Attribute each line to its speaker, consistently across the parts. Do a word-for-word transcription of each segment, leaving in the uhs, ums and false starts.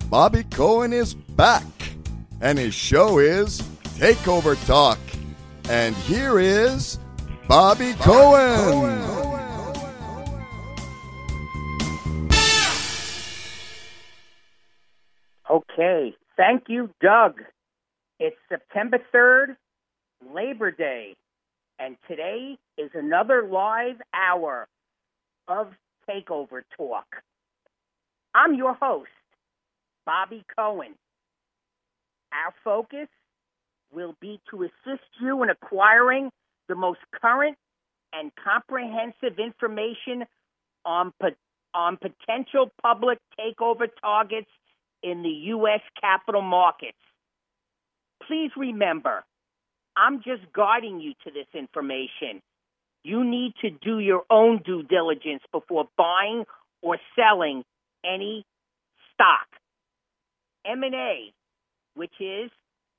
Speaker 1: Bobby Cohen is back, and his show is Takeover Talk. And here is Bobby, Bobby Cohen. Cohen.
Speaker 2: Okay, thank you, Doug. It's September third, Labor Day, and today is another live hour of Takeover Talk. I'm your host, Bobby Cohen. Our focus will be to assist you in acquiring the most current and comprehensive information on, on potential public takeover targets in the U S capital markets. Please remember, I'm just guiding you to this information. You need to do your own due diligence before buying or selling any stock. M and A, which is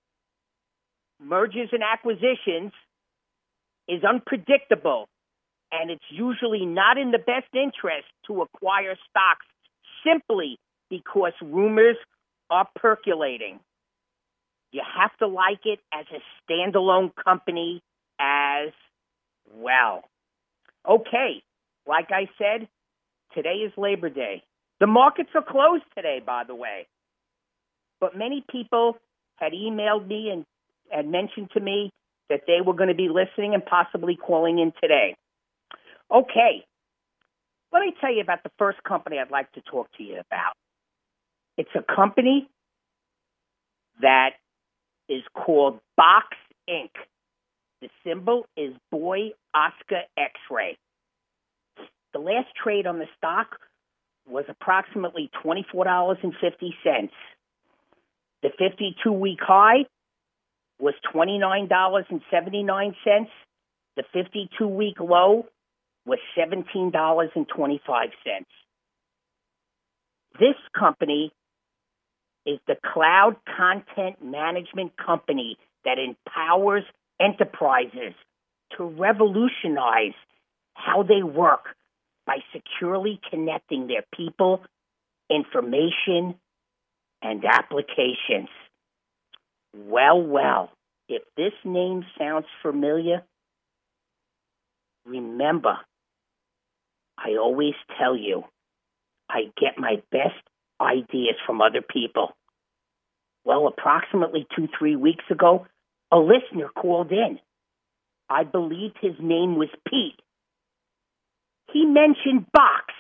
Speaker 2: mergers and acquisitions, is unpredictable, and it's usually not in the best interest to acquire stocks simply because rumors are percolating. You have to like it as a standalone company as well. Okay, like I said, today is Labor Day. The markets are closed today, by the way. But many people had emailed me and had mentioned to me that they were going to be listening and possibly calling in today. Okay, let me tell you about the first company I'd like to talk to you about. It's a company that is called Box Incorporated. The symbol is Boy Oscar X-ray. The last trade on the stock was approximately twenty-four dollars and fifty cents. The fifty-two week high was twenty-nine dollars and seventy-nine cents. The fifty-two week low was seventeen dollars and twenty-five cents. This company is the cloud content management company that empowers enterprises to revolutionize how they work by securely connecting their people, information, and applications. Well, well, if this name sounds familiar, remember, I always tell you, I get my best ideas from other people. Well, approximately two, three weeks ago, a listener called in. I believe his name was Pete. He mentioned Box.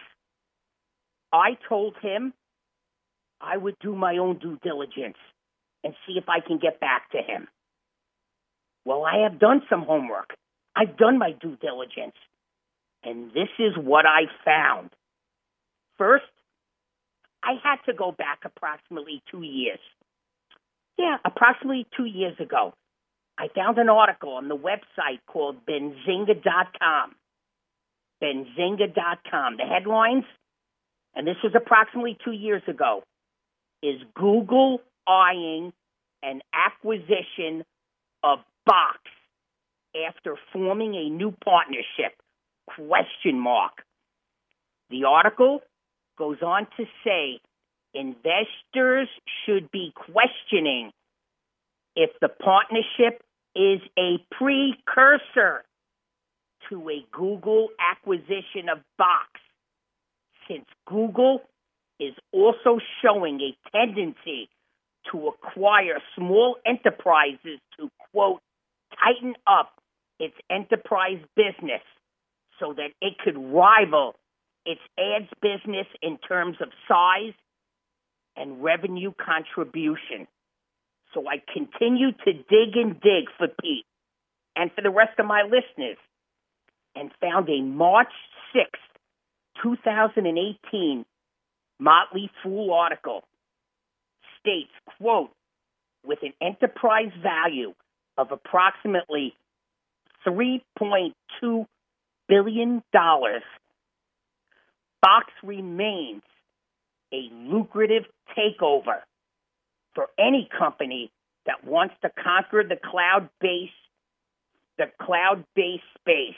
Speaker 2: I told him I would do my own due diligence and see if I can get back to him. Well, I have done some homework. I've done my due diligence. And this is what I found. First, I had to go back approximately two years. Yeah, approximately two years ago. I found an article on the website called Benzinga dot com. Benzinga dot com. The headlines, and this was approximately two years ago, is Google eyeing an acquisition of Box after forming a new partnership, question mark. The article goes on to say investors should be questioning if the partnership is a precursor to a Google acquisition of Box, since Google is also showing a tendency to acquire small enterprises to, quote, tighten up its enterprise business so that it could rival its ads business in terms of size and revenue contribution. So I continue to dig and dig for Pete and for the rest of my listeners, and found a March sixth, twenty eighteen Motley Fool article. States, quote, with an enterprise value of approximately three point two billion dollars, Box remains a lucrative takeover for any company that wants to conquer the cloud-based, the cloud-based space.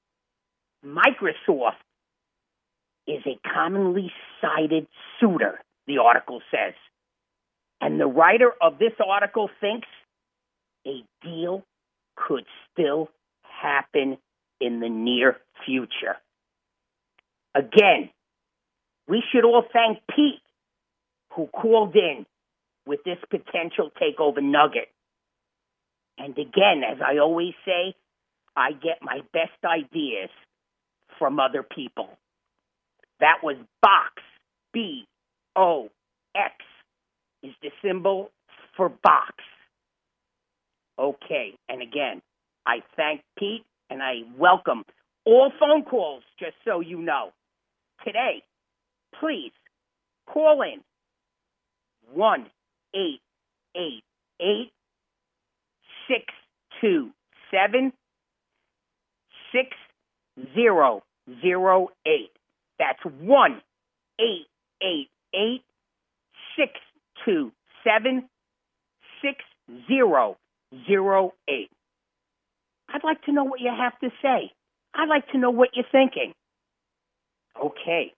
Speaker 2: Microsoft is a commonly cited suitor the article says. And the writer of this article thinks a deal could still happen in the near future. Again, we should all thank Pete, who called in with this potential takeover nugget. And again, as I always say, I get my best ideas from other people. That was Box, B O X, is the symbol for box. Okay, and again, I thank Pete, and I welcome all phone calls, just so you know. Today, please call in one eight eight eight, six two seven, six zero zero eight. That's one eight eight eight, six two seven, six zero zero eight. I'd like to know what you have to say. I'd like to know what you're thinking. Okay.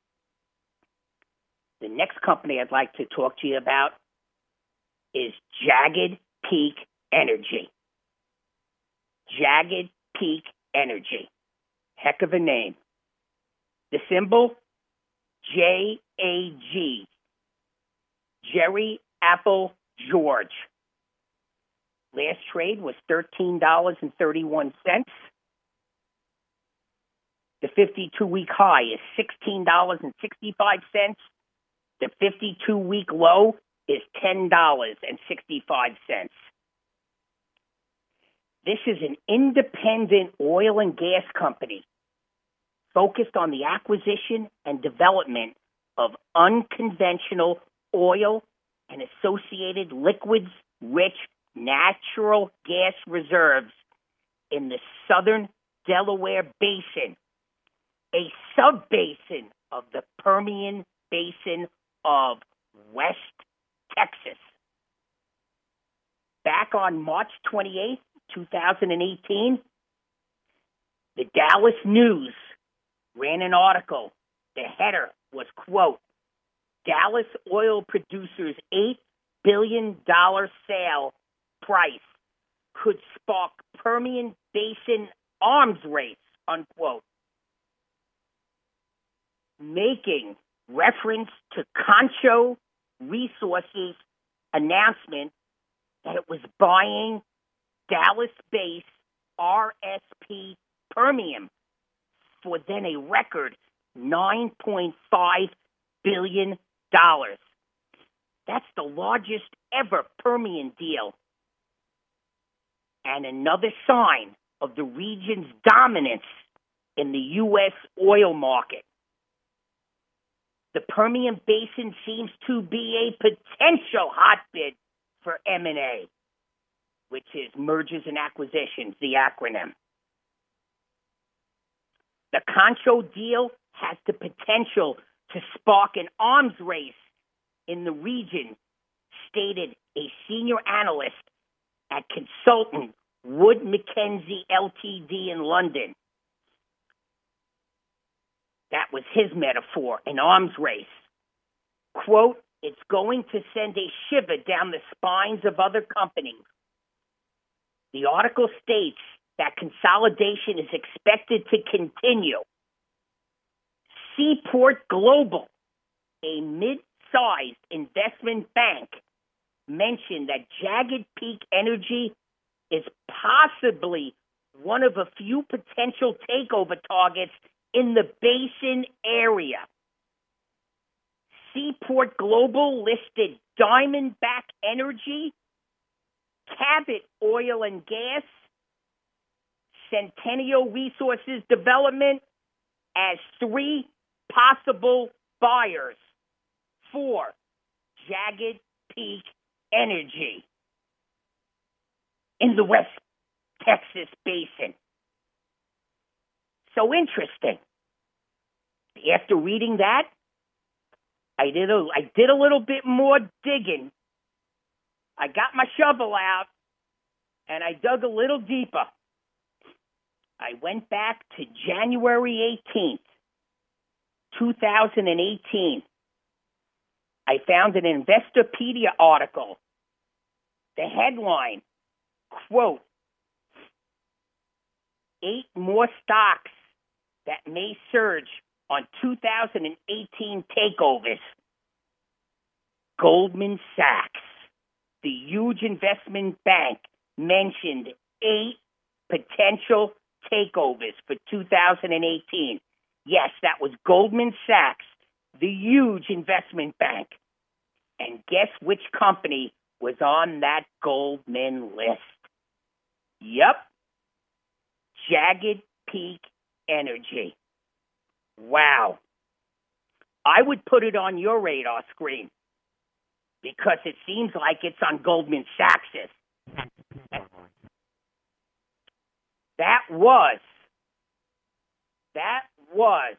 Speaker 2: The next company I'd like to talk to you about is Jagged Peak Energy. Jagged Peak Energy. Heck of a name. The symbol, J A G. Jerry Apple George. Last trade was thirteen dollars and thirty-one cents. The fifty-two-week high is sixteen dollars and sixty-five cents. The fifty-two-week low is ten dollars and sixty-five cents. This is an independent oil and gas company focused on the acquisition and development of unconventional oil and associated liquids-rich natural gas reserves in the southern Delaware Basin, a sub-basin of the Permian Basin of West Texas. Back on March twenty-eighth, twenty eighteen, the Dallas News ran an article. The header was, quote, Dallas oil producers' eight billion dollars sale price could spark Permian Basin arms race, unquote. Making reference to Concho Resources' announcement that it was buying Dallas-based R S P Permian for then a record nine point five billion dollars. That's the largest ever Permian deal. And another sign of the region's dominance in the U S oil market. The Permian Basin seems to be a potential hotbed for M and A, which is mergers and acquisitions, the acronym. The Concho deal has the potential to spark an arms race in the region, stated a senior analyst at consultant Wood Mackenzie Limited in London. That was his metaphor, an arms race. Quote, it's going to send a shiver down the spines of other companies. The article states that consolidation is expected to continue. Seaport Global, a mid-sized investment bank, mentioned that Jagged Peak Energy is possibly one of a few potential takeover targets in the basin area. Seaport Global listed Diamondback Energy, Cabot Oil and Gas, Centennial Resources Development as three possible buyers for Jagged Peak Energy in the West Texas Basin. So interesting. After reading that, I did a, I did a little bit more digging. I got my shovel out, and I dug a little deeper. I went back to January eighteenth, twenty eighteen, I found an Investopedia article. The headline, quote, eight more stocks that may surge on two thousand eighteen takeovers. Goldman Sachs, the huge investment bank, mentioned eight potential takeovers for two thousand eighteen. Yes, that was Goldman Sachs, the huge investment bank. And guess which company was on that Goldman list? Yep. Jagged Peak Energy. Wow. I would put it on your radar screen because it seems like it's on Goldman Sachs's. That was, that was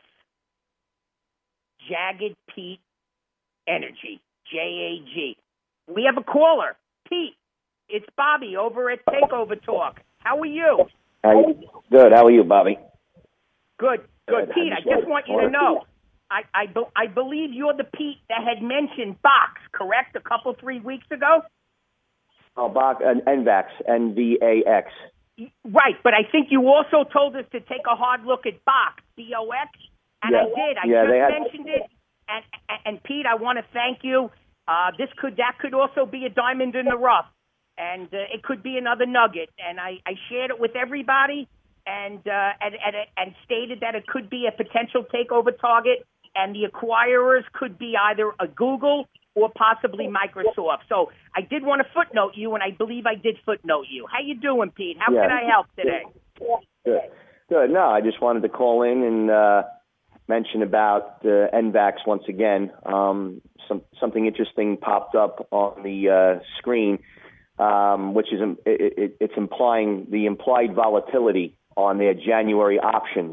Speaker 2: Jagged Peak Energy, J A G. We have a caller. Pete, it's Bobby over at Takeover Talk. How are you?
Speaker 3: Hi. Good. How are you, Bobby?
Speaker 2: Good. Good. Good. Pete, I just want you to know, I, I, be, I believe you're the Pete that had mentioned Box, correct, a couple, three weeks ago?
Speaker 3: Oh, Box, uh, N V A X, N V A X.
Speaker 2: Right, but I think you also told us to take a hard look at Box, B O X, and
Speaker 3: yeah.
Speaker 2: I did. I
Speaker 3: yeah,
Speaker 2: just
Speaker 3: had...
Speaker 2: mentioned it, and, and, and Pete, I want to thank you. Uh, this could that could also be a diamond in the rough, and uh, it could be another nugget. And I, I shared it with everybody, and, uh, and and and stated that it could be a potential takeover target, and the acquirers could be either a Google or possibly Microsoft. So I did want to footnote you, and I believe I did footnote you. How you doing, Pete? How
Speaker 3: yeah.
Speaker 2: can I help today?
Speaker 3: Good. Good. No, I just wanted to call in and uh, mention about uh, N V A X once again. Um, some, something interesting popped up on the uh, screen, um, which is it, it, it's implying the implied volatility on their January options.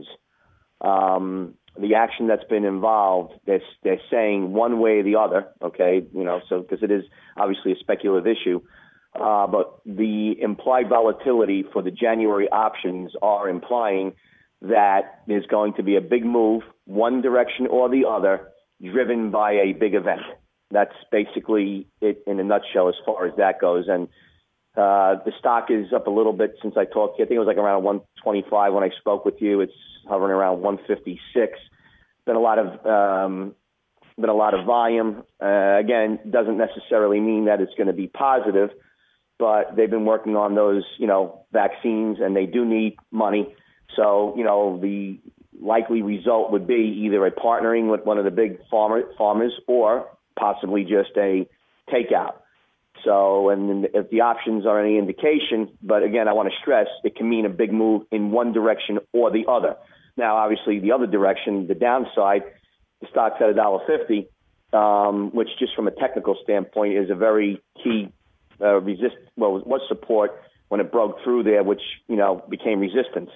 Speaker 3: Um, the action that's been involved, they're, they're saying one way or the other, okay, you know, so because it is obviously a speculative issue, uh, but the implied volatility for the January options are implying that there's going to be a big move, one direction or the other, driven by a big event. That's basically it in a nutshell as far as that goes. And uh, the stock is up a little bit since I talked to you. I think it was like around one twenty-five when I spoke with you. It's hovering around one fifty-six. Been a lot of um, been a lot of volume. Uh, again, doesn't necessarily mean that it's going to be positive, but they've been working on those, you know, vaccines, and they do need money. So, you know, the likely result would be either a partnering with one of the big farmer, farmers or possibly just a takeout. So, and if the options are any indication, but again, I want to stress, it can mean a big move in one direction or the other. Now, obviously, the other direction, the downside, the stock's at one dollar fifty, um, which just from a technical standpoint is a very key uh, resist. Well, it was support when it broke through there, which, you know, became resistance.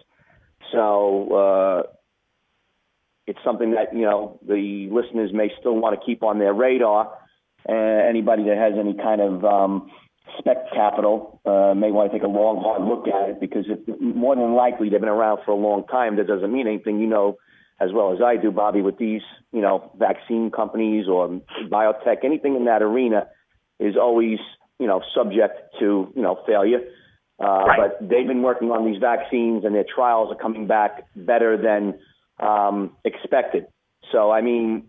Speaker 3: So uh, it's something that, you know, the listeners may still want to keep on their radar. Uh, anybody that has any kind of um, spec capital uh, may want to take a long, hard look at it, because if, more than likely they've been around for a long time. That doesn't mean anything, you know, as well as I do, Bobby, with these, you know, vaccine companies or biotech, anything in that arena is always, you know, subject to, you know, failure. Uh,
Speaker 2: right.
Speaker 3: But they've been working on these vaccines, and their trials are coming back better than um, expected. So, I mean,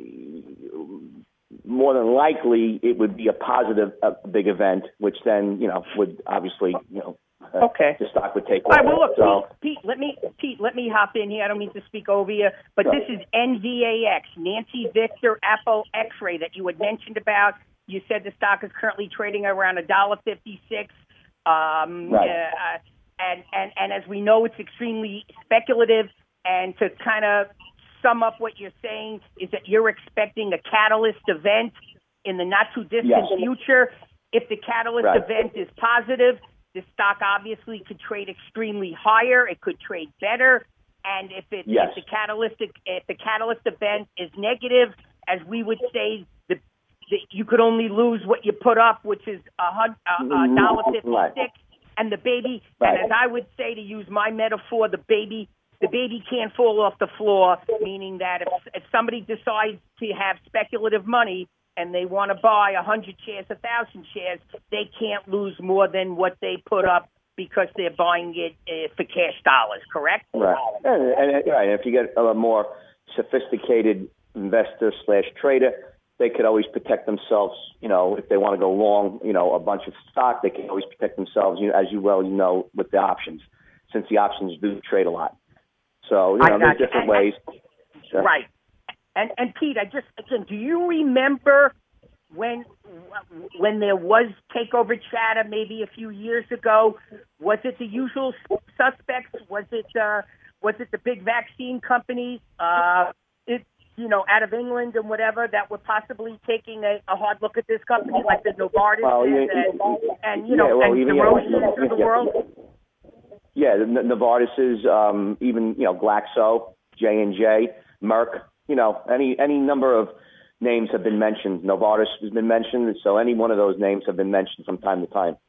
Speaker 3: more than likely it would be a positive, a big event, which then, you know, would obviously, you know, uh,
Speaker 2: okay.
Speaker 3: the stock would take
Speaker 2: All right,
Speaker 3: over.
Speaker 2: well, look,
Speaker 3: so,
Speaker 2: Pete, Pete, let me, Pete, let me hop in here. I don't mean to speak over you, but
Speaker 3: no.
Speaker 2: This is N V A X, Nancy Victor Apple X-ray, that you had mentioned about. You said the stock is currently trading around one dollar fifty-six. Um,
Speaker 3: right.
Speaker 2: uh, and, and, and as we know, it's extremely speculative. And to kind of sum up what you're saying is that you're expecting a catalyst event in the not-too-distant
Speaker 3: yes.
Speaker 2: future. If the catalyst
Speaker 3: right.
Speaker 2: event is positive, the stock obviously could trade extremely higher. It could trade better. And if, it,
Speaker 3: yes.
Speaker 2: if, the catalytic, if the catalyst event is negative, as we would say, the, the, you could only lose what you put up, which is a one dollar fifty-six. Right. And the baby,
Speaker 3: right.
Speaker 2: and as I would say, to use my metaphor, the baby the baby can't fall off the floor, meaning that if, if somebody decides to have speculative money, and they want to buy one hundred shares, one thousand shares, they can't lose more than what they put up because they're buying it uh, for cash dollars, correct?
Speaker 3: Right. And, and, and right, if you get a more sophisticated investor slash trader, they could always protect themselves. You know, if they want to go long, you know, a bunch of stock, they can always protect themselves. You know, as you well, you know, with the options, since the options do trade a lot. So you know, there's different and, ways.
Speaker 2: Sure. Right. And and Pete, I just again, do you remember when when there was takeover chatter maybe a few years ago? Was it the usual suspects? Was it uh, was it the big vaccine companies? Uh, it you know out of England and whatever that were possibly taking a, a hard look at this company, like the Novartis
Speaker 3: well,
Speaker 2: and,
Speaker 3: yeah,
Speaker 2: and, and you know
Speaker 3: yeah, well,
Speaker 2: and
Speaker 3: even,
Speaker 2: the Roches
Speaker 3: yeah,
Speaker 2: of the
Speaker 3: yeah,
Speaker 2: world.
Speaker 3: Yeah, the Novartis's, um, even you know Glaxo, J and J, Merck. You know, any any number of names have been mentioned. Novartis has been mentioned, so any one of those names have been mentioned from time to time.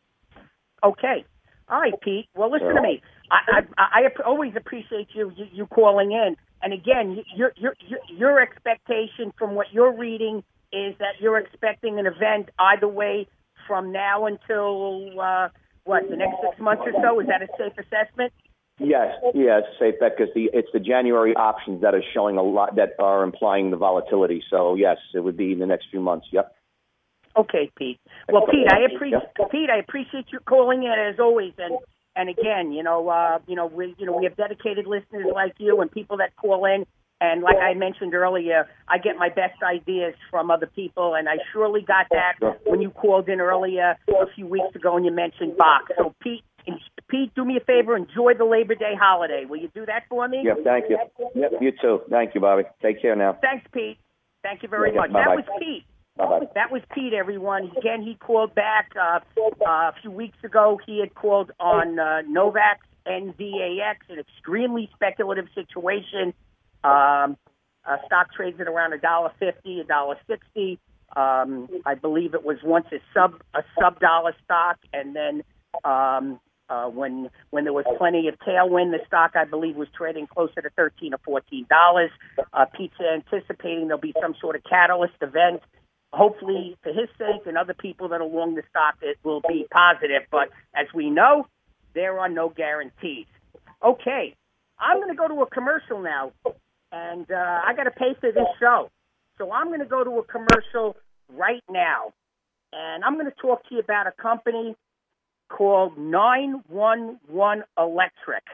Speaker 2: Okay. All right, Pete. Well, listen
Speaker 3: so,
Speaker 2: to me. I, I, I always appreciate you, you you calling in. And again, your your your your expectation from what you're reading is that you're expecting an event either way from now until uh, what the next six months or so. Is that a safe assessment?
Speaker 3: Yes, yeah, it's a safe bet because the it's the January options that are showing a lot that are implying the volatility. So yes, it would be in the next few months. Yep.
Speaker 2: Okay, Pete. Well, Pete, I appreciate yep. Pete. I appreciate you calling in as always. And and again, you know, uh, you know, we you know we have dedicated listeners like you and people that call in. And like I mentioned earlier, I get my best ideas from other people, and I surely got that when you called in earlier a few weeks ago and you mentioned Bach. So Pete. And Pete, do me a favor, enjoy the Labor Day holiday. Will you do that for me?
Speaker 3: Yep, thank you. Yep, you too. Thank you, Bobby. Take care now.
Speaker 2: Thanks, Pete. Thank you very
Speaker 3: yeah,
Speaker 2: much.
Speaker 3: Bye-bye.
Speaker 2: That was Pete.
Speaker 3: Bye-bye.
Speaker 2: That was Pete, everyone. Again, he called back uh, uh, a few weeks ago. He had called on uh, Novavax, N V A X, an extremely speculative situation. Um, uh, stock trades at around one dollar fifty, one dollar sixty. Um, I believe it was once a sub a sub dollar stock, and then um, Uh, when when there was plenty of tailwind, the stock, I believe, was trading closer to thirteen or fourteen dollars. Uh, Pete's anticipating there'll be some sort of catalyst event. Hopefully, for his sake and other people that are long the stock, it will be positive. But as we know, there are no guarantees. Okay, I'm going to go to a commercial now, and uh, I got to pay for this show. So I'm going to go to a commercial right now, and I'm going to talk to you about a company called nine one one Electric.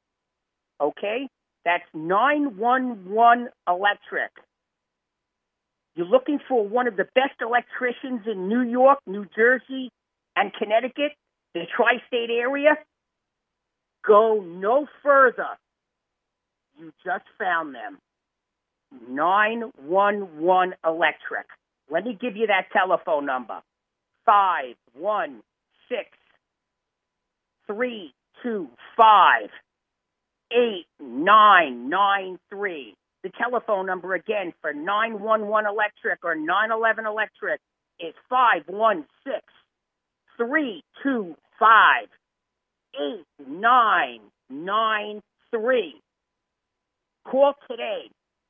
Speaker 2: Okay? That's nine one one Electric. You're looking for one of the best electricians in New York, New Jersey, and Connecticut, the tri-state area? Go no further. You just found them. nine one one Electric. Let me give you that telephone number. five one six three two five eight nine nine three. The telephone number again for nine one one Electric or nine eleven Electric is five one six three two five eight nine nine three. Call today.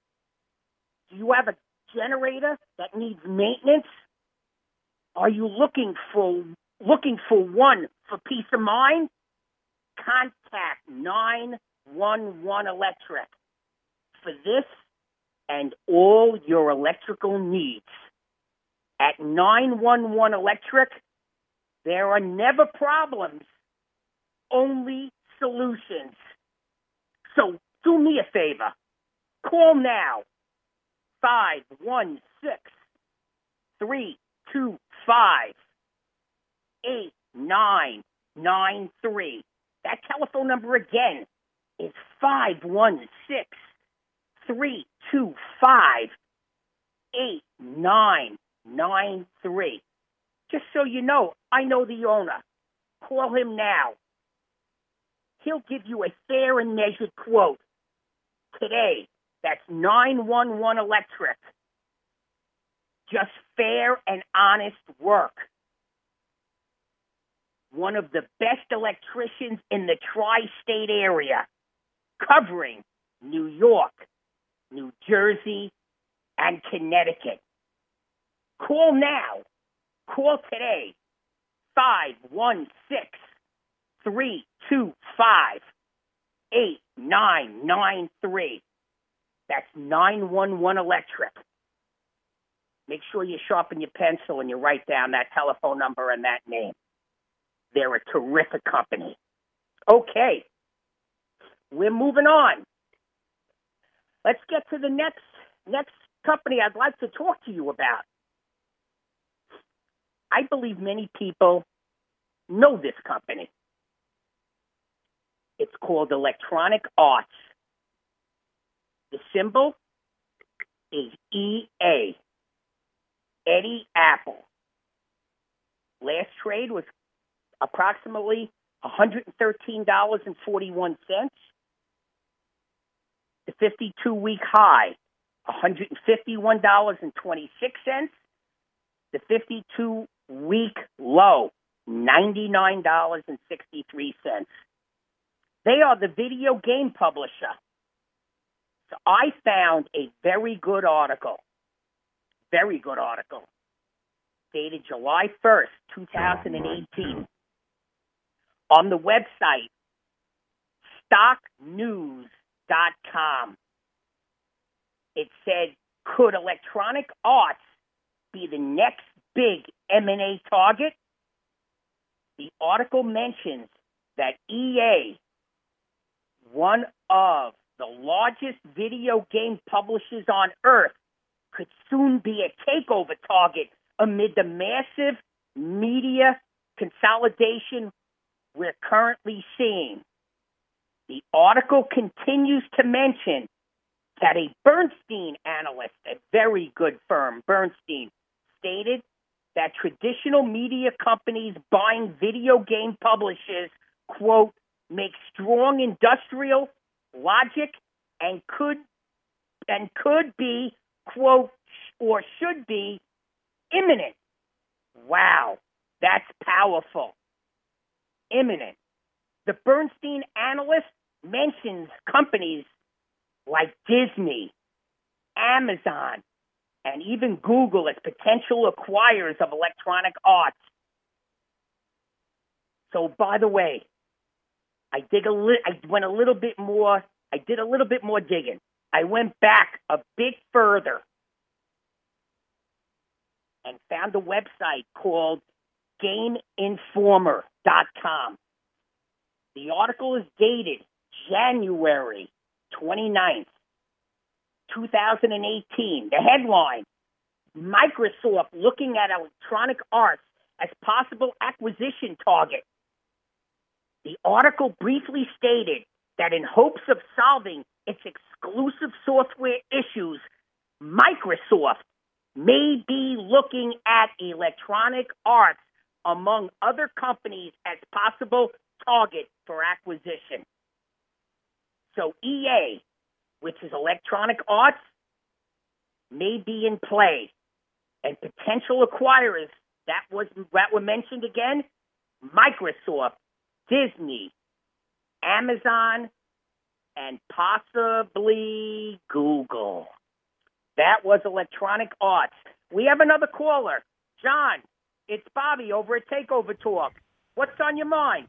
Speaker 2: Do you have a generator that needs maintenance? Are you looking for looking for one for peace of mind? Contact nine one one Electric for this and all your electrical needs. At nine one one Electric, there are never problems, only solutions. So do me a favor. Call now. five one six three two five eight nine nine three. That telephone number again is five one six three two five eight nine nine three. Just so you know, I know the owner. Call him now. He'll give you a fair and measured quote. Today, that's nine one one Electric. Just fair and honest work. One of the best electricians in the tri-state area, covering New York, New Jersey, and Connecticut. Call now. Call today. five one six, three two five, eight nine nine three. That's nine one one Electric. Make sure you sharpen your pencil and you write down that telephone number and that name. They're a terrific company. Okay. We're moving on. Let's get to the next next company I'd like to talk to you about. I believe many people know this company. It's called Electronic Arts. The symbol is E A. Eddie Apple. Last trade was approximately one hundred thirteen dollars and forty-one cents. The fifty-two week high, one hundred fifty-one dollars and twenty-six cents. The fifty-two week low, ninety-nine dollars and sixty-three cents. They are the video game publisher. So I found a very good article, very good article, dated July first, twenty eighteen, on the website stock news dot com. It said, could Electronic Arts be the next big M and A target? The article mentions that E A, one of the largest video game publishers on earth, could soon be a takeover target amid the massive media consolidation we're currently seeing. The article continues to mention that a Bernstein analyst, a very good firm, Bernstein, stated that traditional media companies buying video game publishers, quote, make strong industrial logic and could and could be, quote, or should be imminent. Wow, that's powerful. Imminent. The Bernstein analyst mentions companies like Disney, Amazon, and even Google as potential acquirers of Electronic Arts. So, by the way, I dig a li- I went a little bit more. I did a little bit more digging. I went back a bit further and found a website called game informer dot com. The article is dated January twenty-ninth, two thousand eighteen. The headline, Microsoft looking at Electronic Arts as possible acquisition target. The article briefly stated that in hopes of solving its exclusive software issues, Microsoft may be looking at Electronic Arts among other companies as possible target for acquisition. So E A, which is Electronic Arts, may be in play. And potential acquirers, that was that were mentioned again, Microsoft, Disney, Amazon, and possibly Google. That was Electronic Arts. We have another caller. John, it's Bobby over at Takeover Talk. What's on your mind?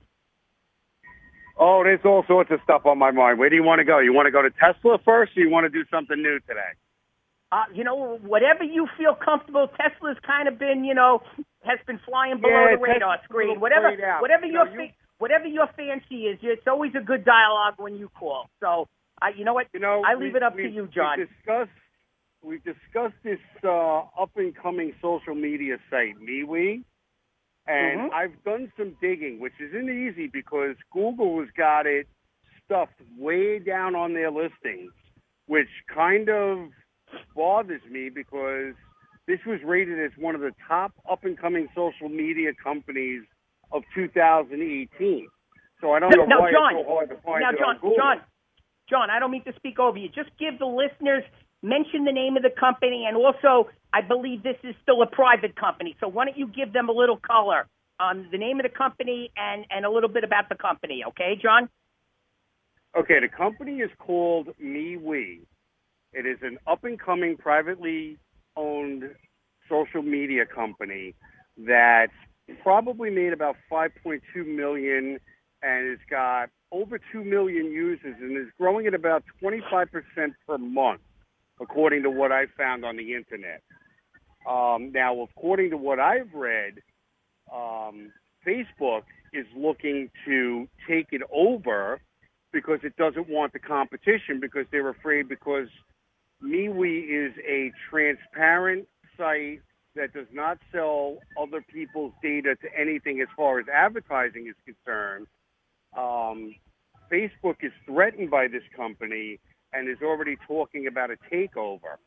Speaker 4: Oh, there's all sorts of stuff on my mind. Where do you want to go? You want to go to Tesla first, or you want to do something new today?
Speaker 2: Uh, you know, whatever you feel comfortable. Tesla's kind of been, you know, has been flying below
Speaker 4: yeah,
Speaker 2: the radar screen. Whatever, whatever
Speaker 4: you
Speaker 2: your
Speaker 4: know, you,
Speaker 2: fa- whatever your fancy is, it's always a good dialogue when you call. So, uh, you know what?
Speaker 4: You know,
Speaker 2: I leave
Speaker 4: we,
Speaker 2: it up
Speaker 4: we,
Speaker 2: to you, John.
Speaker 4: We discussed, we discussed this uh, up-and-coming social media site, MeWe, and
Speaker 2: mm-hmm.
Speaker 4: I've done some digging, which isn't easy because Google has got it stuffed way down on their listings, which kind of bothers me because this was rated as one of the top up-and-coming social media companies of two thousand eighteen. So I don't know
Speaker 2: now,
Speaker 4: why
Speaker 2: John,
Speaker 4: it's so hard to find
Speaker 2: now,
Speaker 4: it
Speaker 2: John,
Speaker 4: on Google.
Speaker 2: John, John, I don't mean to speak over you. Just give the listeners, mention the name of the company, and also I believe this is still a private company. So why don't you give them a little color on the name of the company and, and a little bit about the company, okay, John?
Speaker 4: Okay, the company is called MeWe. It is an up-and-coming, privately owned social media company that's probably made about five point two million and has got over two million users and is growing at about twenty-five percent per month, according to what I found on the internet. Um, now, according to what I've read, um, Facebook is looking to take it over because it doesn't want the competition, because they're afraid, because MeWe is a transparent site that does not sell other people's data to anything as far as advertising is concerned. Um, Facebook is threatened by this company and is already talking about a takeover.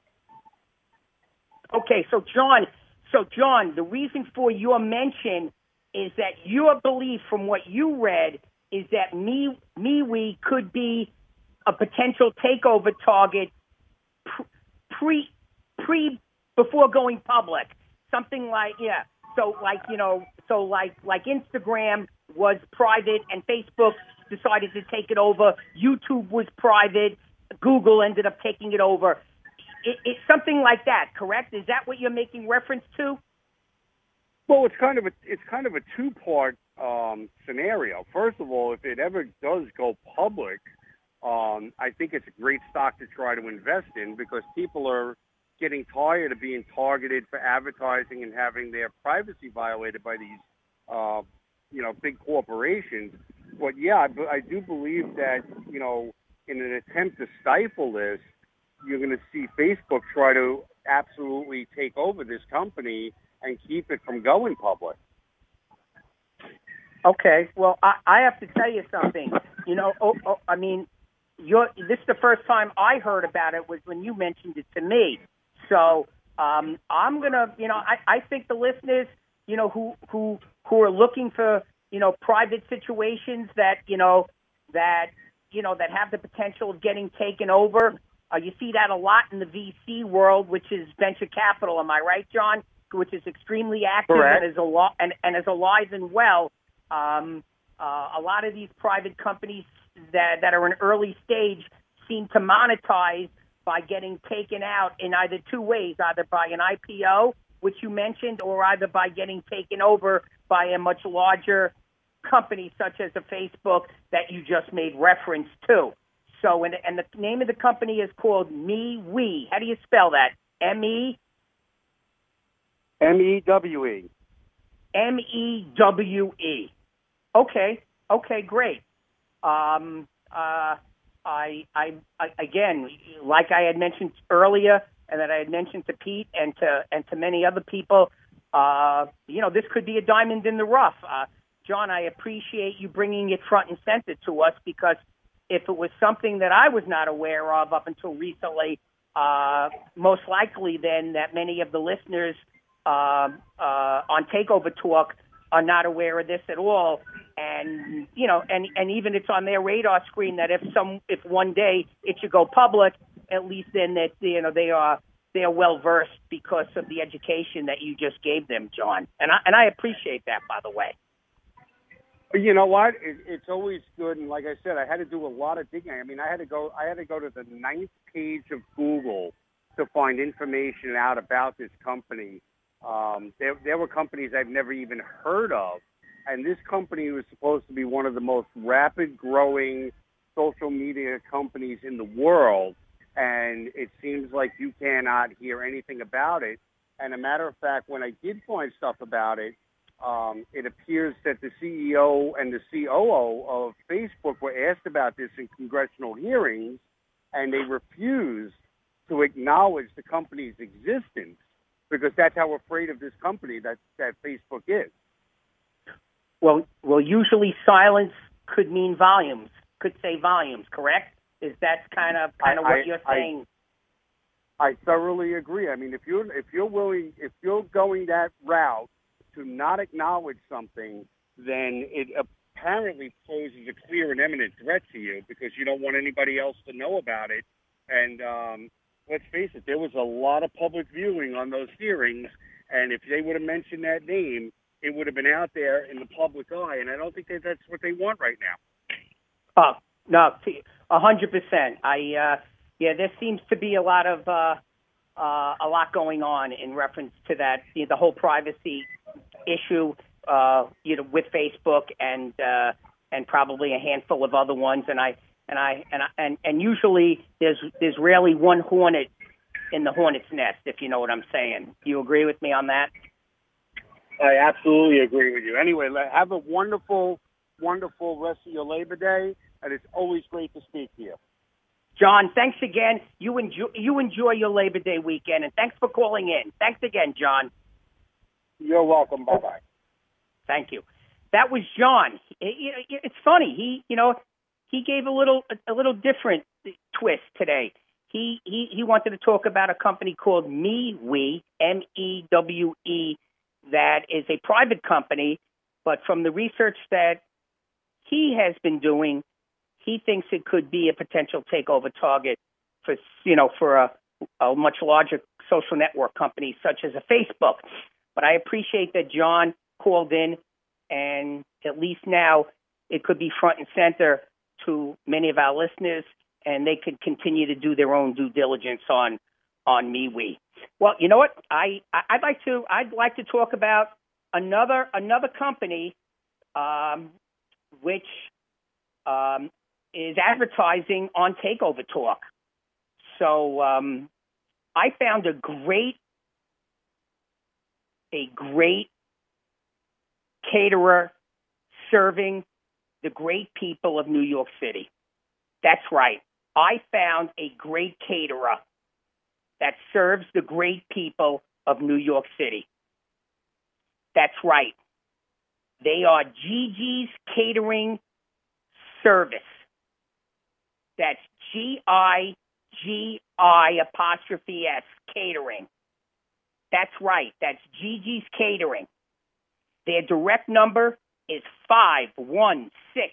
Speaker 2: Okay, so John, so John, the reason for your mention is that your belief from what you read is that Me, MeWe could be a potential takeover target pre, pre, before going public. Something like, yeah, so like, you know, so like, like Instagram was private and Facebook decided to take it over. YouTube was private. Google ended up taking it over. It, it's something like that, correct? Is that what you're making reference to?
Speaker 4: Well, it's kind of a it's kind of a two-part um, scenario. First of all, if it ever does go public, um, I think it's a great stock to try to invest in, because people are getting tired of being targeted for advertising and having their privacy violated by these, uh, you know, big corporations. But yeah, I, I do believe that, you know, in an attempt to stifle this, you're going to see Facebook try to absolutely take over this company and keep it from going public.
Speaker 2: Okay, well, I, I have to tell you something. You know, oh, oh, I mean, you're, this is the first time I heard about it was when you mentioned it to me. So um, I'm going to, you know, I, I think the listeners, you know, who, who, who are looking for, you know, private situations that, you know, that, you know, that have the potential of getting taken over. Uh, you see that a lot in the V C world, which is venture capital. Am I right, John? Which is extremely active.
Speaker 4: Correct.
Speaker 2: and is al- and, and is alive and well. Um, uh, a lot of these private companies that, that are in early stage seem to monetize by getting taken out in either two ways, either by an I P O, which you mentioned, or either by getting taken over by a much larger company such as a Facebook that you just made reference to. So, and, and the name of the company is called MeWe. How do you spell that? M E?
Speaker 4: M E W E.
Speaker 2: M E W E. Okay. Okay, great. Um, uh, I, I, I, again, like I had mentioned earlier, and that I had mentioned to Pete and to and to many other people, uh, you know, this could be a diamond in the rough. Uh, John, I appreciate you bringing it front and center to us, because if it was something that I was not aware of up until recently, uh, most likely then that many of the listeners uh, uh, on Takeover Talk are not aware of this at all. And, you know, and, and even it's on their radar screen that if some, if one day it should go public, at least then that, you know, they are, they are well versed because of the education that you just gave them, John. And I, and I appreciate that, by the way.
Speaker 4: You know what? It, it's always good, and like I said, I had to do a lot of digging. I mean, I had to go. I had to go to the ninth page of Google to find information out about this company. Um, there, there were companies I've never even heard of, and this company was supposed to be one of the most rapid-growing social media companies in the world, and it seems like you cannot hear anything about it. And a matter of fact, when I did find stuff about it, Um, it appears that the C E O and the C O O of Facebook were asked about this in congressional hearings, and they refused to acknowledge the company's existence, because that's how afraid of this company that, that Facebook is.
Speaker 2: Well, well, usually silence could mean volumes, could say volumes, correct? Is that kind of kind of
Speaker 4: I,
Speaker 2: what
Speaker 4: I,
Speaker 2: you're saying?
Speaker 4: I, I thoroughly agree. I mean, if you're if you're willing, if you're going that route to not acknowledge something, then it apparently poses a clear and imminent threat to you, because you don't want anybody else to know about it. And um, let's face it, there was a lot of public viewing on those hearings, and if they would have mentioned that name, it would have been out there in the public eye, and I don't think that that's what they want right now.
Speaker 2: Oh, no, a hundred percent. I, uh, yeah, there seems to be a lot of, uh, uh, a lot going on in reference to that, you know, the whole privacy issue, uh, you know, with Facebook and uh, and probably a handful of other ones. And I and I and I, and and usually there's there's rarely one hornet in the hornet's nest, if you know what I'm saying. Do you agree with me on that?
Speaker 4: I absolutely agree with you. Anyway, have a wonderful, wonderful rest of your Labor Day, and it's always great to speak to you.
Speaker 2: John, thanks again. You enjoy, you enjoy your Labor Day weekend, and thanks for calling in. Thanks again, John.
Speaker 4: You're welcome. Bye-bye.
Speaker 2: Thank you. That was John. It's funny. He, you know, he gave a little a little different twist today. He he he wanted to talk about a company called MeWe, M E W E, that is a private company, but from the research that he has been doing, he thinks it could be a potential takeover target for, you know, for a, a much larger social network company such as a Facebook. But I appreciate that John called in, and at least now it could be front and center to many of our listeners, and they could continue to do their own due diligence on on MeWe. Well, you know what? I I'd like to I'd like to talk about another another company, um, which um, is advertising on Takeover Talk. So um, I found a great a great caterer serving the great people of New York City. That's right. I found a great caterer that serves the great people of New York City. That's right. They are Gigi's Catering Service. That's G I G I apostrophe S Catering. That's right. That's Gigi's Catering. Their direct number is five one six,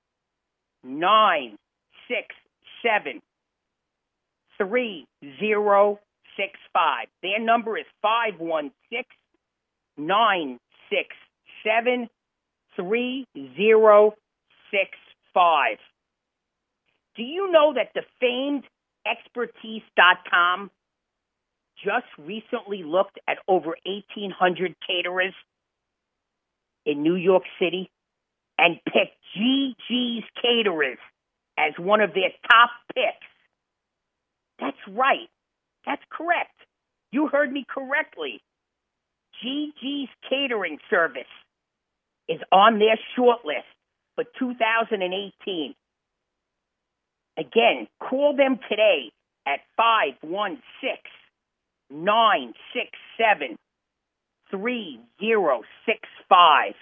Speaker 2: nine six seven, three zero six five. Their number is five one six, nine six seven, three zero six five. Do you know that the famed expertise dot com just recently looked at over eighteen hundred caterers in New York City and picked Gigi's Caterers as one of their top picks? That's right. That's correct. You heard me correctly. Gigi's Catering Service is on their shortlist for two thousand eighteen. Again, call them today at five one six, nine six seven, three zero six five.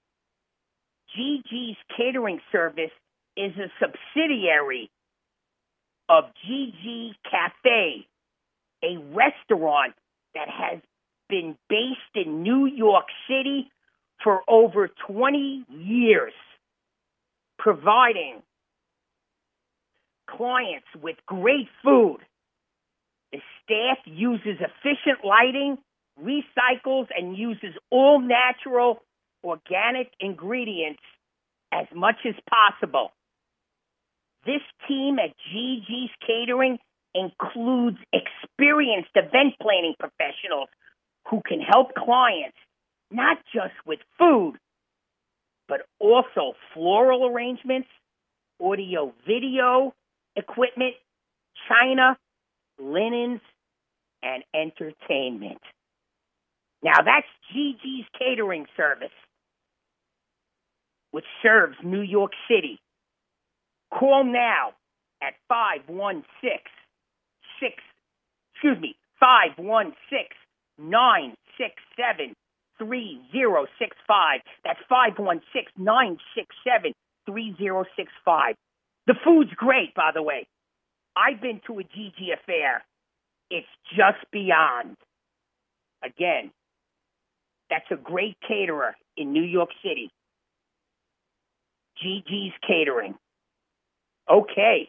Speaker 2: Gigi's Catering Service is a subsidiary of Gigi Cafe, a restaurant that has been based in New York City for over twenty years, providing clients with great food. The staff uses efficient lighting, recycles, and uses all natural, organic ingredients as much as possible. This team at Gigi's Catering includes experienced event planning professionals who can help clients not just with food, but also floral arrangements, audio video equipment, china, linens, and entertainment. Now that's Gigi's Catering Service, which serves New York City. Call now at five one six, six, excuse me, five one six, nine six seven, three zero six five. That's five one six, nine six seven, three zero six five. The food's great, by the way. I've been to a Gigi affair. It's just beyond. Again, that's a great caterer in New York City. Gigi's Catering. Okay.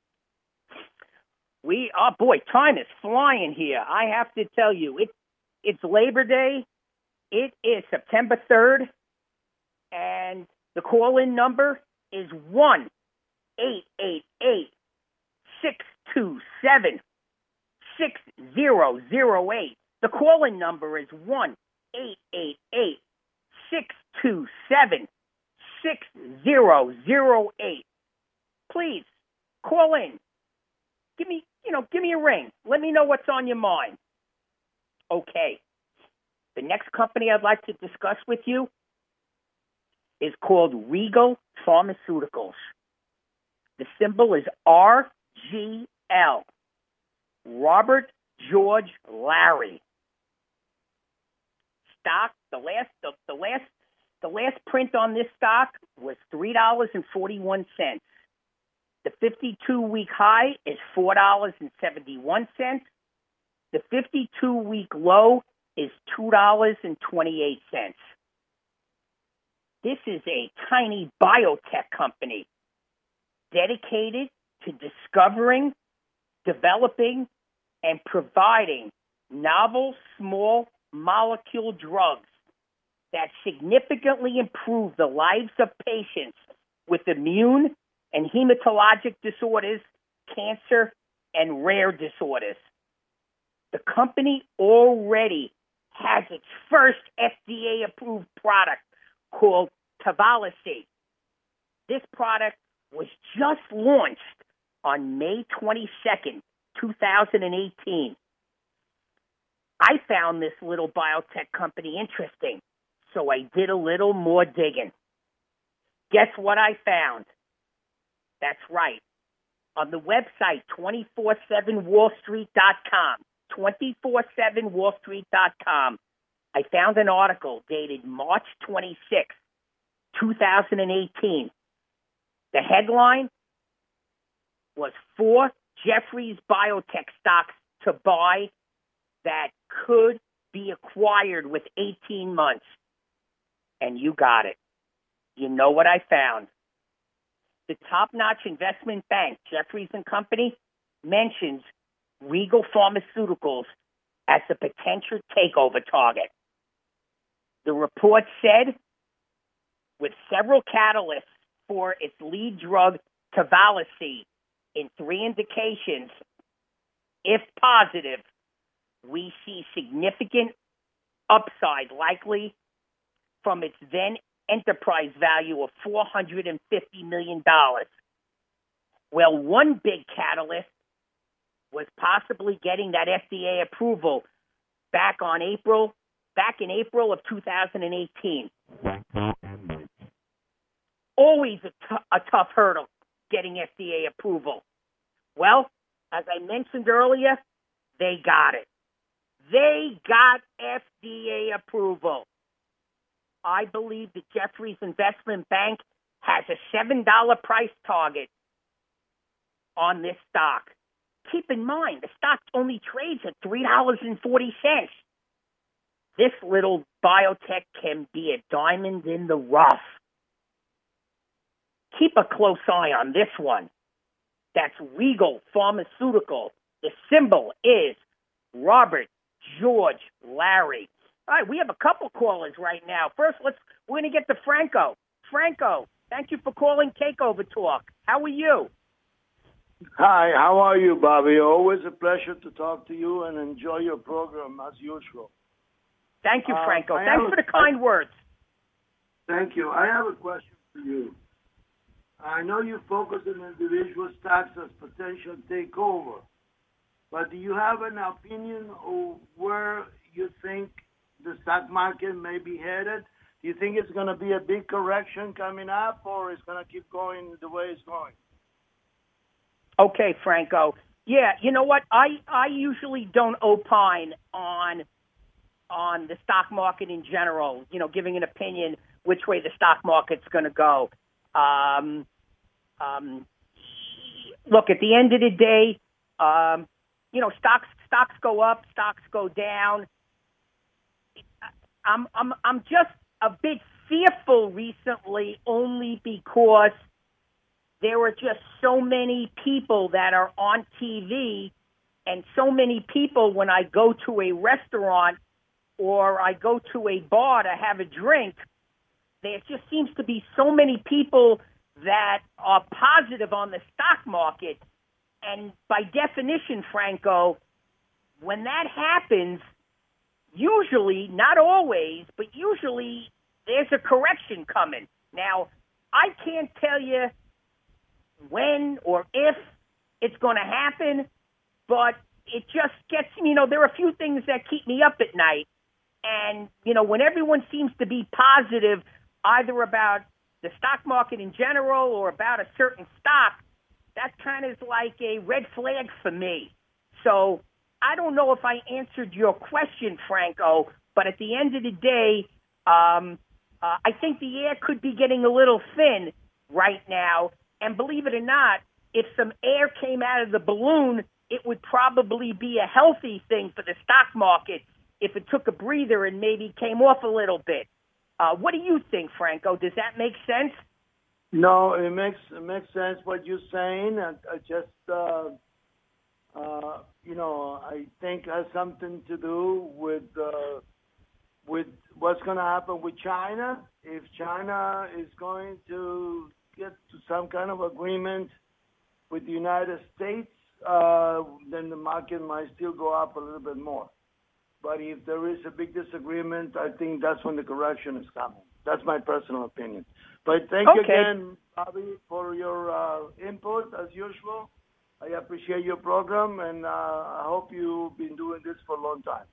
Speaker 2: We, oh boy, time is flying here. I have to tell you, it, it's Labor Day. It is September third, and the call-in number is one eight eight eight, six two seven, six zero zero eight. The call-in number is one eight eight eight, six two seven, six zero zero eight. Please, call in. Give me, you know, give me a ring. Let me know what's on your mind. Okay. The next company I'd like to discuss with you is called Regal Pharmaceuticals. The symbol is R G L. Robert George Larry. Stock, the last the, the last the last print on this stock was three dollars and forty-one cents. The fifty-two week high is four dollars and seventy-one cents. The fifty-two week low is two dollars and twenty-eight cents. This is a tiny biotech company dedicated to discovering, developing, and providing novel small molecule drugs that significantly improve the lives of patients with immune and hematologic disorders, cancer, and rare disorders. The company already has its first F D A-approved product called Tavalisse. This product was just launched on May twenty-second, two thousand eighteen. I found this little biotech company interesting, so I did a little more digging. Guess what I found? That's right. On the website two four seven wall street dot com, two four seven wall street dot com, I found an article dated March twenty-sixth, two thousand eighteen. The headline was four Jefferies Biotech stocks to buy that could be acquired with eighteen months. And you got it. You know what I found. The top-notch investment bank, Jefferies and Company, mentions Regal Pharmaceuticals as a potential takeover target. The report said, with several catalysts for its lead drug, Tavalisse, in three indications, if positive, we see significant upside likely from its then enterprise value of four hundred fifty million dollars. Well, one big catalyst was possibly getting that F D A approval back on April, back in April of two thousand eighteen. Always a, t- a tough hurdle, getting F D A approval. Well, as I mentioned earlier, they got it. They got F D A approval. I believe the Jefferies Investment Bank has a seven dollars price target on this stock. Keep in mind, the stock only trades at three dollars and forty cents. This little biotech can be a diamond in the rough. Keep a close eye on this one. That's Regal Pharmaceutical. The symbol is Robert George Larry. All right, we have a couple callers right now. First, let's we're going to get to Franco. Franco, thank you for calling Takeover Talk. How are you?
Speaker 5: Hi, how are you, Bobby? Always a pleasure to talk to you and enjoy your program as usual.
Speaker 2: Thank you, Franco.
Speaker 5: Uh,
Speaker 2: Thanks for the kind
Speaker 5: I,
Speaker 2: words.
Speaker 5: Thank you. I have a question for you. I know you focus on individual stocks as potential takeover, but do you have an opinion of where you think the stock market may be headed? Do you think it's going to be a big correction coming up, or it's going to keep going the way it's going?
Speaker 2: Okay, Franco. Yeah, you know what? I, I usually don't opine on on the stock market in general, you know, giving an opinion which way the stock market's going to go. Um, um, look, at the end of the day, um, you know, stocks stocks go up, stocks go down. I'm I'm I'm just a bit fearful recently, only because there are just so many people that are on T V, and so many people when I go to a restaurant or I go to a bar to have a drink, there just seems to be so many people that are positive on the stock market. And by definition, Franco, when that happens, usually, not always, but usually there's a correction coming. Now, I can't tell you when or if it's going to happen, but it just gets, you know, there are a few things that keep me up at night. And, you know, when everyone seems to be positive either about the stock market in general or about a certain stock, that kind of is like a red flag for me. So I don't know if I answered your question, Franco, but at the end of the day, um, uh, I think the air could be getting a little thin right now. And believe it or not, if some air came out of the balloon, it would probably be a healthy thing for the stock market if it took a breather and maybe came off a little bit. Uh, what do you think, Franco? Does that make sense?
Speaker 5: No, it makes it makes sense what you're saying. I, I just, uh, uh, you know, I think it has something to do with uh, with what's going to happen with China. If China is going to get to some kind of agreement with the United States, uh, then the market might still go up a little bit more. But if there is a big disagreement, I think that's when the correction is coming. That's my personal opinion. But thank
Speaker 2: okay.
Speaker 5: you again, Bobby, for your uh, input, as usual. I appreciate your program, and uh, I hope you've been doing this for a long time.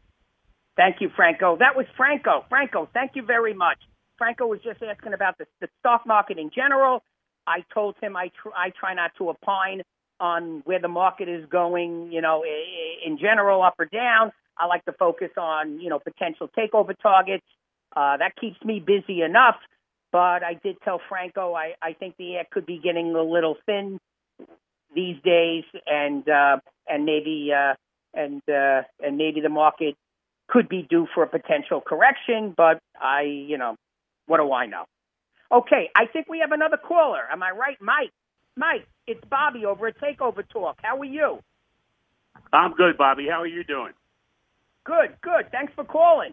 Speaker 2: Thank you, Franco. That was Franco. Franco, thank you very much. Franco was just asking about the, the stock market in general. I told him I, tr- I try not to opine on where the market is going, you know, in general, up or down. I like to focus on, you know, potential takeover targets. Uh, that keeps me busy enough. But I did tell Franco I, I think the air could be getting a little thin these days, and uh, and maybe uh, and uh, and maybe the market could be due for a potential correction. But I, you know, what do I know? Okay, I think we have another caller. Am I right, Mike? Mike, it's Bobby over at Takeover Talk. How are you?
Speaker 6: I'm good, Bobby. How are you doing?
Speaker 2: Good, good. Thanks for calling.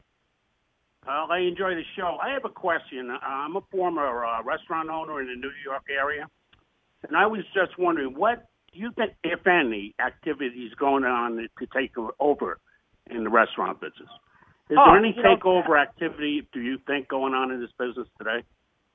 Speaker 6: Uh, I enjoy the show. I have a question. I'm a former uh, restaurant owner in the New York area, and I was just wondering, what do you think, if any, activities going on to take over in the restaurant business? Is
Speaker 2: oh,
Speaker 6: there any
Speaker 2: you know,
Speaker 6: takeover activity, do you think, going on in this business today?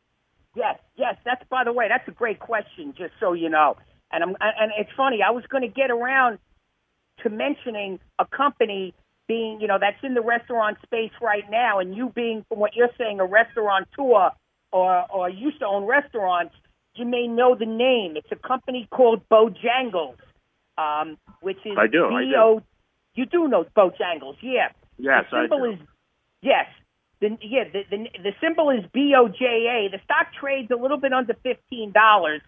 Speaker 2: Yes, yes. That's, by the way, that's a great question, just so you know. And I'm, and it's funny, I was going to get around to mentioning a company being, you know, that's in the restaurant space right now, and you being, from what you're saying, a restaurateur or, or used to own restaurants, you may know the name. It's a company called Bojangles, um, which is
Speaker 6: I do,
Speaker 2: B O.
Speaker 6: I do.
Speaker 2: You do know Bojangles, yeah.
Speaker 6: Yes,
Speaker 2: the symbol
Speaker 6: I do.
Speaker 2: Is, yes. The, yeah, the, the the symbol is B O J A. The stock trades a little bit under fifteen dollars.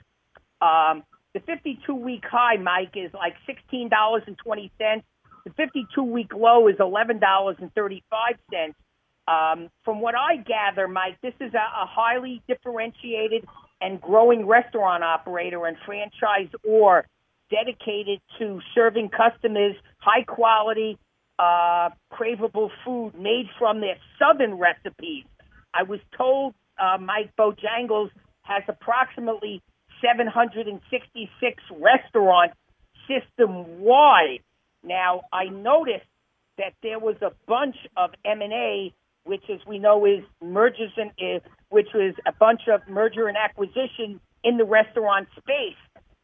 Speaker 2: Um, the fifty-two week high, Mike, is like sixteen dollars and twenty cents. The fifty-two week low is eleven dollars and thirty-five cents. Um, from what I gather, Mike, this is a, a highly differentiated and growing restaurant operator and franchisor dedicated to serving customers high quality, uh, craveable food made from their southern recipes. I was told uh, Mike Bojangles has approximately seven hundred sixty-six restaurants system-wide. Now, I noticed that there was a bunch of M and A, which, as we know, is mergers and uh, which was a bunch of merger and acquisition in the restaurant space.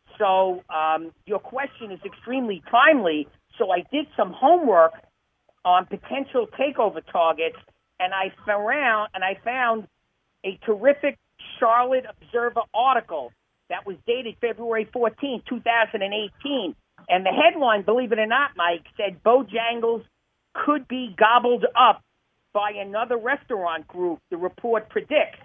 Speaker 2: So um, your question is extremely timely. So I did some homework on potential takeover targets, and I found and I found a terrific Charlotte Observer article that was dated February fourteenth, twenty eighteen. And the headline, believe it or not, Mike, said Bojangles could be gobbled up by another restaurant group, the report predicts.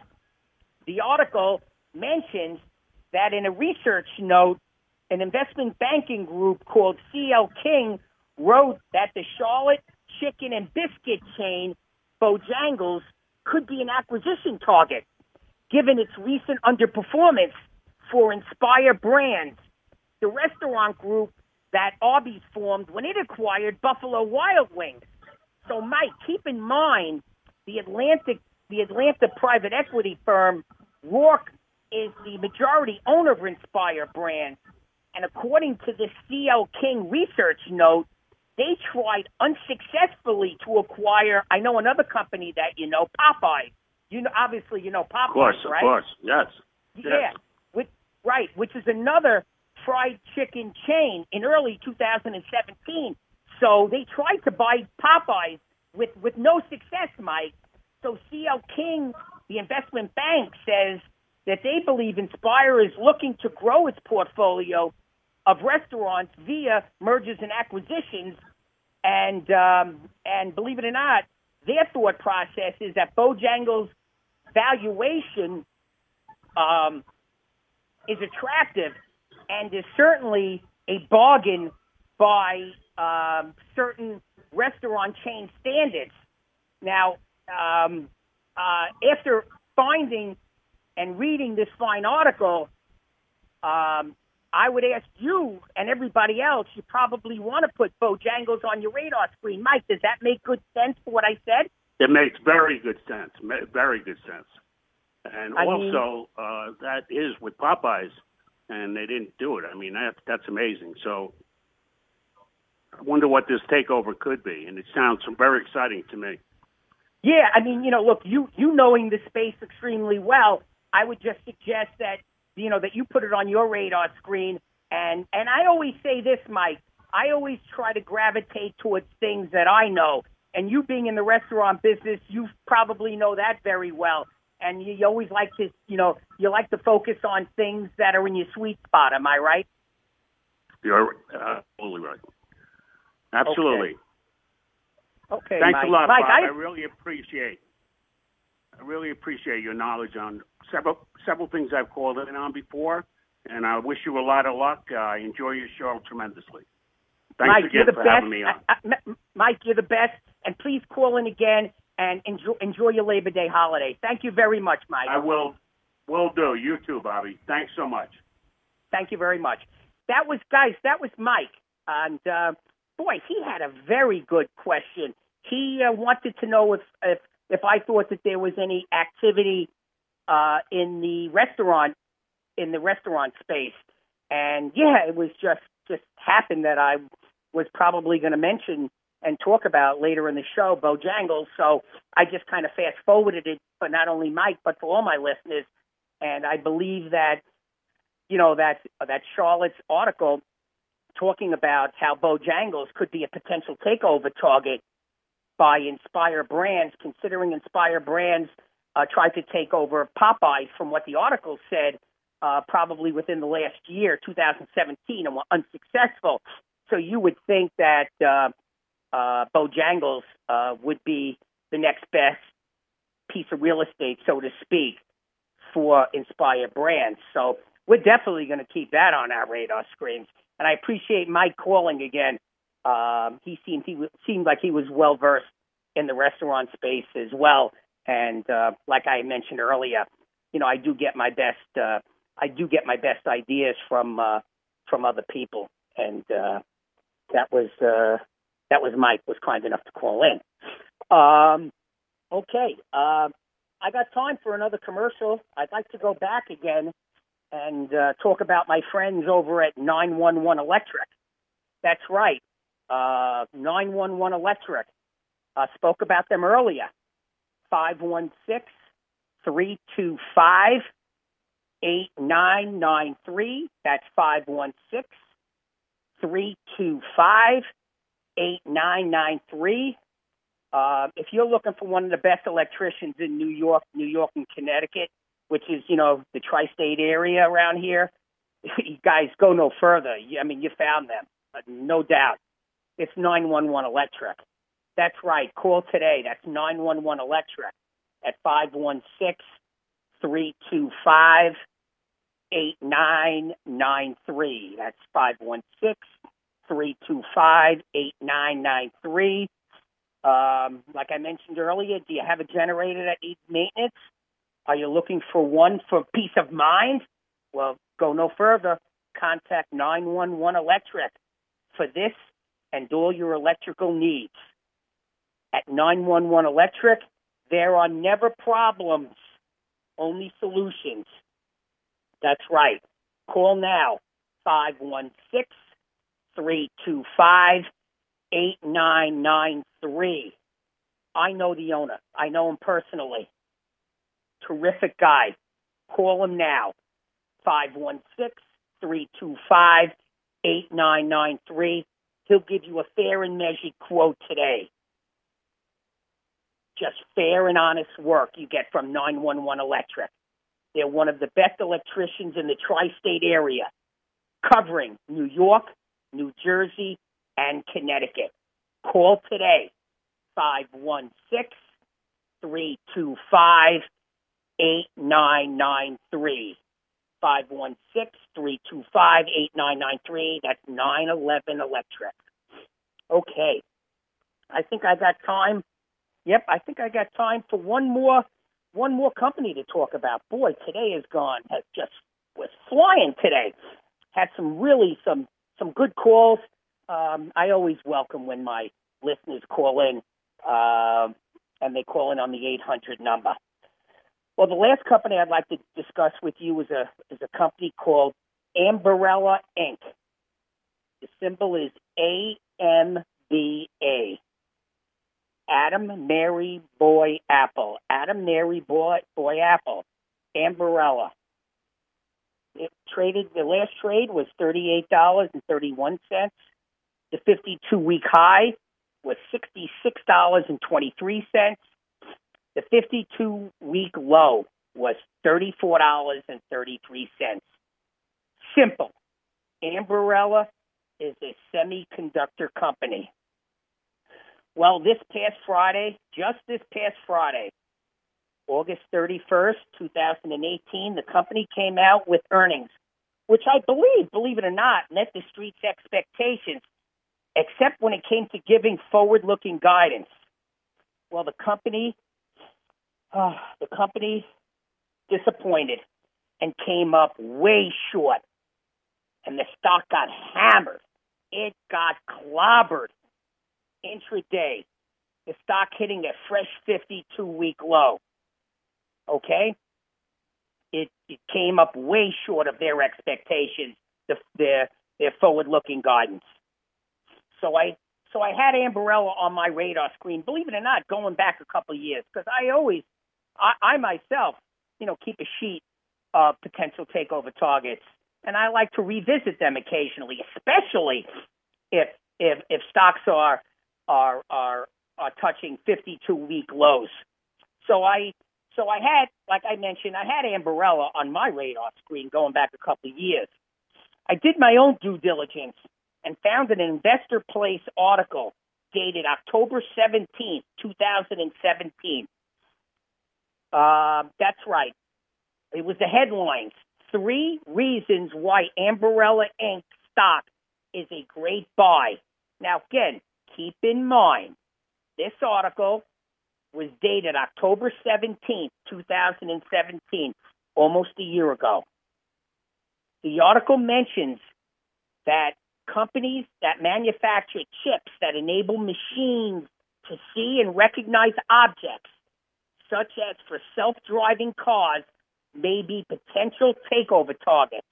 Speaker 2: The article mentions that in a research note, an investment banking group called C L King wrote that the Charlotte chicken and biscuit chain, Bojangles, could be an acquisition target, given its recent underperformance for Inspire Brands, the restaurant group that Arby's formed when it acquired Buffalo Wild Wings. So, Mike, keep in mind the Atlantic, the Atlanta private equity firm Rourke is the majority owner of Inspire Brands, and according to the C L King research note, they tried unsuccessfully to acquire, I know another company that you know, Popeyes. You know, obviously you know Popeyes,
Speaker 6: Of course,
Speaker 2: right?
Speaker 6: of course, yes.
Speaker 2: Yeah,
Speaker 6: yes.
Speaker 2: which, right, which is another fried chicken chain in early two thousand seventeen. So they tried to buy Popeyes with, with no success, Mike. So C L King, the investment bank, says that they believe Inspire is looking to grow its portfolio of restaurants via mergers and acquisitions. And, um, and believe it or not, their thought process is that Bojangles' valuation um, is attractive and is certainly a bargain by um, certain restaurant chain standards. Now, um, uh, after finding and reading this fine article, um, I would ask you and everybody else, you probably want to put Bojangles on your radar screen. Mike, does that make good sense for what I said?
Speaker 6: It makes very good sense, very good sense. And
Speaker 2: I
Speaker 6: also, mean, uh, that is with Popeyes, and they didn't do it. I mean, that, that's amazing. So I wonder what this takeover could be, and it sounds very exciting to me.
Speaker 2: Yeah, I mean, you know, look, you, you knowing the space extremely well, I would just suggest that, you know, that you put it on your radar screen. And, and I always say this, Mike, I always try to gravitate towards things that I know. And you being in the restaurant business, you probably know that very well. And you, you always like to, you know, you like to focus on things that are in your sweet spot. Am I right?
Speaker 6: You're uh, absolutely right. Absolutely.
Speaker 2: Okay,
Speaker 6: Thanks
Speaker 2: Mike.
Speaker 6: a lot,
Speaker 2: Mike,
Speaker 6: Bob.
Speaker 2: I,
Speaker 6: I really appreciate I really appreciate your knowledge on several several things I've called in on before, and I wish you a lot of luck. Uh, I enjoy your show tremendously. Thanks
Speaker 2: Mike,
Speaker 6: again
Speaker 2: you're the
Speaker 6: for
Speaker 2: best.
Speaker 6: having me on.
Speaker 2: Uh, uh, Mike, you're the best, and please call in again and enjoy, enjoy your Labor Day holiday. Thank you very much, Mike.
Speaker 6: I will, will do. You too, Bobby. Thanks so much.
Speaker 2: Thank you very much. That was, guys, that was Mike. And, uh, boy, he had a very good question. He uh, wanted to know if, if if I thought that there was any activity uh, in the restaurant in the restaurant space. And, yeah, it was just, just happened that I was probably going to mention and talk about later in the show, Bojangles. So I just kind of fast-forwarded it for not only Mike, but for all my listeners. And I believe that, you know, that that Charlotte's article talking about how Bojangles could be a potential takeover target by Inspire Brands, considering Inspire Brands uh, tried to take over Popeyes, from what the article said, uh, probably within the last year, two thousand seventeen, and were unsuccessful. So you would think that uh, uh, Bojangles uh, would be the next best piece of real estate, so to speak, for Inspire Brands. So we're definitely going to keep that on our radar screens. And I appreciate Mike calling again. Um, he seemed he seemed like he was well versed in the restaurant space as well. And uh, like I mentioned earlier, you know, I do get my best uh, I do get my best ideas from uh, from other people. And uh, that was uh, that was Mike was kind enough to call in. Um, okay, uh, I got time for another commercial. I'd like to go back again and uh, talk about my friends over at nine one one Electric. That's right. Uh, nine one one Electric. Uh, spoke about them earlier. five one six, three two five, eight nine nine three. That's five one six, three two five, eight nine nine three. Uh, if you're looking for one of the best electricians in New York, New York and Connecticut, which is, you know, the tri-state area around here, you guys go no further. I mean, you found them, no doubt. It's nine one one Electric. That's right. Call today. That's nine one one Electric at five one six, three two five, eight nine nine three. That's five one six, three two five, eight nine nine three. Um, like I mentioned earlier, do you have a generator that needs maintenance? Are you looking for one for peace of mind? Well, go no further. Contact nine one one Electric for this and all your electrical needs. At nine one one Electric, there are never problems, only solutions. That's right. Call now, five one six, three two five, eight nine nine three. I know the owner. I know him personally. Terrific guy. Call him now. five one six, three two five, eight nine nine three. He'll give you a fair and measured quote today. Just fair and honest work you get from nine one one Electric. They're one of the best electricians in the tri-state area, covering New York, New Jersey, and Connecticut. Call today, five one six, three two five, eight nine nine three. five one six, three two five, eight nine nine three. That's nine eleven Electric. Okay. I think I got time. Yep, I think I got time for one more one more company to talk about. Boy, today is gone. Has just was flying today. Had some really some some good calls. Um, I always welcome when my listeners call in, uh, and they call in on the eight hundred number. Well, the last company I'd like to discuss with you is a is a company called Ambarella Incorporated. The symbol is A M B A. Adam, Mary, Boy, Apple. Adam, Mary, Boy, Boy, Apple. Ambarella. It traded, the last trade was thirty-eight dollars and thirty-one cents. The fifty-two week high was sixty-six dollars and twenty-three cents. The fifty-two week low was thirty-four dollars and thirty-three cents. Simple. Ambarella is a semiconductor company. Well, this past Friday, just this past Friday, August thirty-first, twenty eighteen, the company came out with earnings, which I believe, believe it or not, met the street's expectations, except when it came to giving forward-looking guidance. Well, the company, uh, the company disappointed and came up way short, and the stock got hammered. It got clobbered. Intraday, the stock hitting a fresh fifty-two week low. Okay? It, it came up way short of their expectations, the, their their forward-looking guidance. So I so I had Ambarella on my radar screen, believe it or not, going back a couple of years, because I always, I, I myself, you know, keep a sheet of potential takeover targets, and I like to revisit them occasionally, especially if if if stocks are are are are touching fifty-two week lows. So I so I had, like I mentioned, I had Ambarella on my radar screen going back a couple of years. I did my own due diligence and found an Investor Place article dated October seventeenth, twenty seventeen. Uh, that's right. It was the headlines. Three reasons why Ambarella Incorporated stock is a great buy. Now, again, keep in mind, this article was dated October seventeenth, twenty seventeen, almost a year ago. The article mentions that companies that manufacture chips that enable machines to see and recognize objects, such as for self-driving cars, may be potential takeover targets.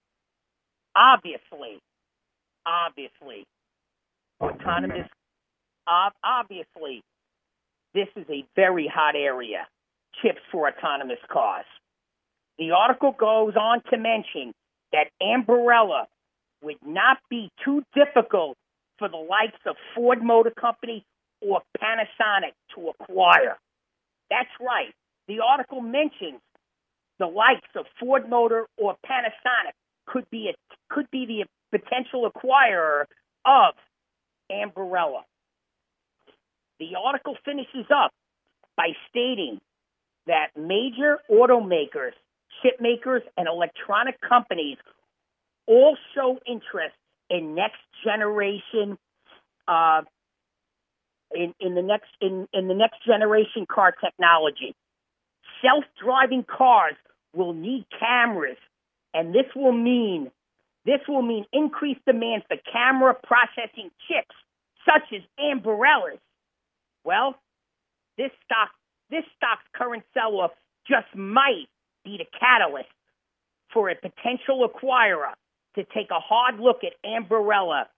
Speaker 2: Obviously, obviously, autonomous, uh, obviously, this is a very hot area, chips for autonomous cars. The article goes on to mention that Ambarella would not be too difficult for the likes of Ford Motor Company or Panasonic to acquire. That's right. The article mentions the likes of Ford Motor or Panasonic could be a, could be the potential acquirer of Ambarella. The article finishes up by stating that major automakers, chip makers, and electronic companies all show interest in next generation, uh, in, in the next in, in the next generation car technology. Self-driving cars will need cameras, and this will mean this will mean increased demand for camera processing chips, such as Ambarella's. Well, this stock this stock's current sell-off just might be the catalyst for a potential acquirer to take a hard look at Ambarella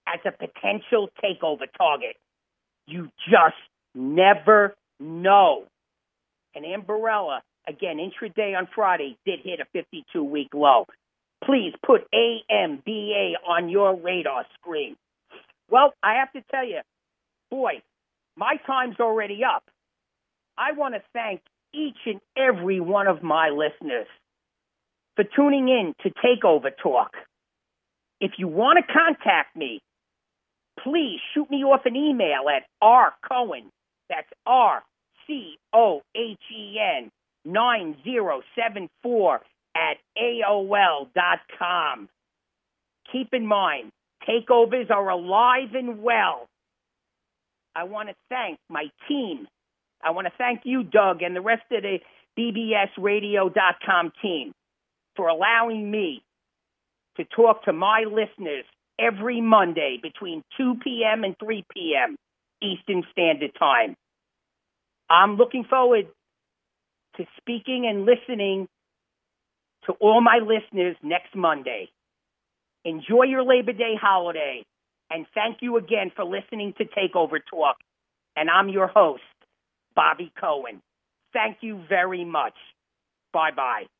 Speaker 2: as a potential takeover target. You just never know. And Ambarella, again, intraday on Friday, did hit a fifty-two-week low. Please put A M B A on your radar screen. Well, I have to tell you, boy, my time's already up. I want to thank each and every one of my listeners for tuning in to Takeover Talk. If you want to contact me, please shoot me off an email at rcohen, that's R C O H E N, nine zero seven four at A O L dot com. Keep in mind, takeovers are alive and well. I want to thank my team. I want to thank you, Doug, and the rest of the B B S radio dot com team for allowing me to talk to my listeners every Monday between two p.m. and three p.m. Eastern Standard Time. I'm looking forward to speaking and listening to all my listeners next Monday. Enjoy your Labor Day holiday, and thank you again for listening to Takeover Talk. And I'm your host, Bobby Cohen. Thank you very much. Bye-bye.